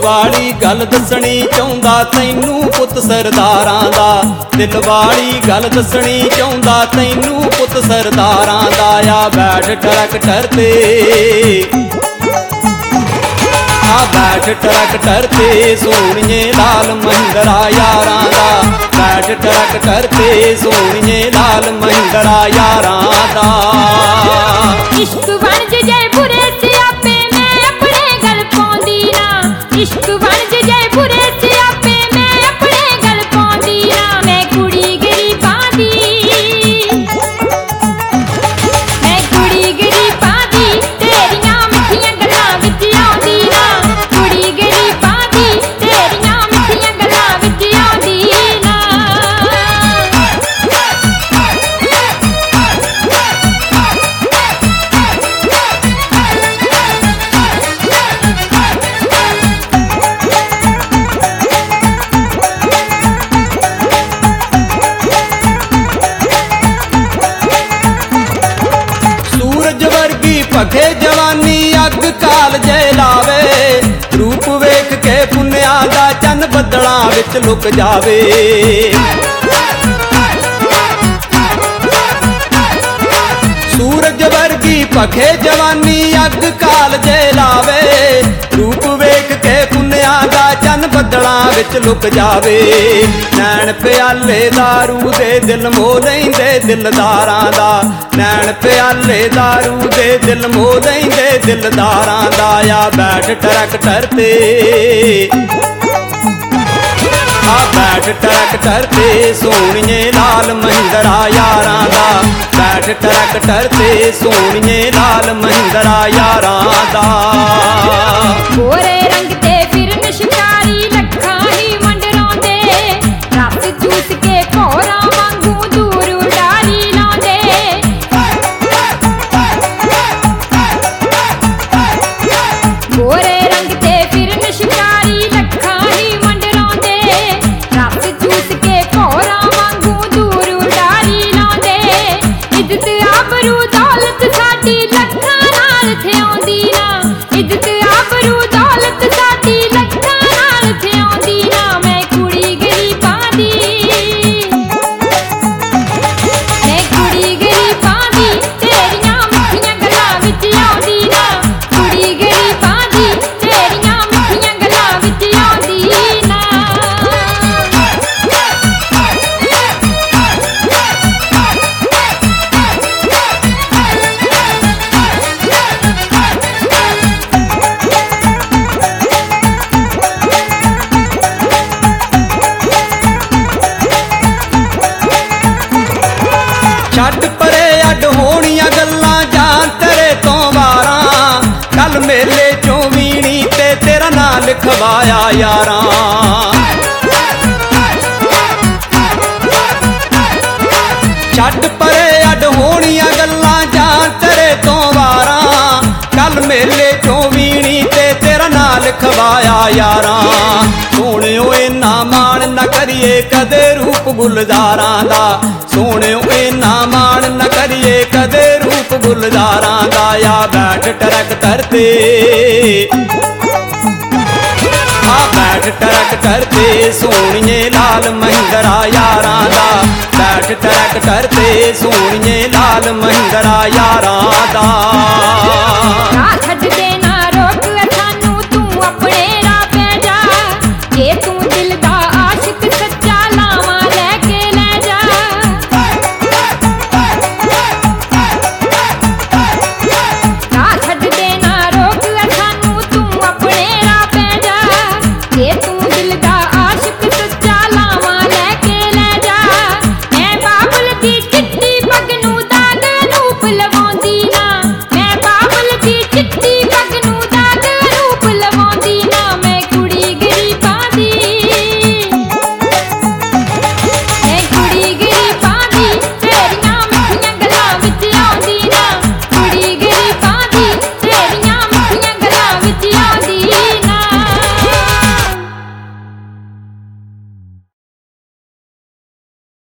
वाली गल दसनी चाहुंदा तैनू पुत सरदारां दा। दिल वाली गल दसनी चाहुंदा तैनू पुत सरदारां दा। आ बैठ ट्रैक्टर ते, आ बैठ ट्रैक्टर ते सोहणिए लाल महिंद्रा यारां दा। बैठ ट्रैक्टर ते सोहणिए लाल महिंद्रा यारां दा। इश्क बन जे बुरे सियापे मैं अपने गल पाउंदी ना। इश्क बन जे बुरे सियापे मैं अपने गल पाउंदी ना। मैं कुड़ी गरीबां दी, मैं कुड़ी गरीबां दी तेरियां मिठियां गल्लां विच आउंदी ना। कुड़ी गरीबां दी तेरियां मिठियां गल्लां विच आउंदी ना। पखे जवानी अग काल जे लावे। रूप वेख के पुन्या दा चन बदलां विच लुक जावे। सूरज वर्गी पखे जवानी अग काल जे लावे। रूप वेख के पुन्या दा चन बदलां विच लुक जावे। नैन प्याले दारू दे दिल मोह लैंदे दिलदारां दा। नैन प्याले दारू दे दिल मोह लैंदे दिलदारां दा। आ बैठ ट्रैक्टर ते, आ बैठ ट्रैक्टर ते सोहणिए लाल महिंद्रा यारां दा। बैठ ट्रैक्टर ते सोहणिए लाल महिंद्रा यारां दा। गोरे रंग ते फिरन शिकारी लखां ही मंडराउंदे। रस चूस के भौरां वांगू दूर उडारी लाउंदे। गोरे रंग ते फिरन शिकारी लखां ही मंडराउंदे। रस चूस के भौरां वांगू दूर उडारी लाउंदे। इज्जत आबरू दौलत साडी लखां नाल थिआउंदी ना। इज्जत आबरू दौलत साडी लखां नाल थिआउंदी ना। मैं कुड़ी गरीबां दी, मैं कुड़ी गरीबां दी तेरियां मिठियां गल्लां विच आउंदी ना। कुड़ी गरीबां दी तेरियां मिठियां गल्लां विच आउंदी ना। छड्ड परे अड होणियां गल्लां जान तेरे तो वारां। कल मेले चों वीणी ते तेरा नां लिखवाया यारां। छड्ड परे अड होणियां गल्लां जान तेरे तो वारां। कल मेले चों वीणी ते तेरा नां लिखवाया यारां। सोहणिओ इन्ना माण न करिए कदे रूप गुलजारां दा। सोहणिओ इन्ना माण न करिए कदे रूप गुलजारां दा। आ बैठ ट्रैक्टर ते, आ बैठ ट्रैक्टर ते सोहणिए लाल महिंद्रा यारां दा। बैठ ट्रैक्टर ते सोहणिए लाल महिंद्रा यारां दा।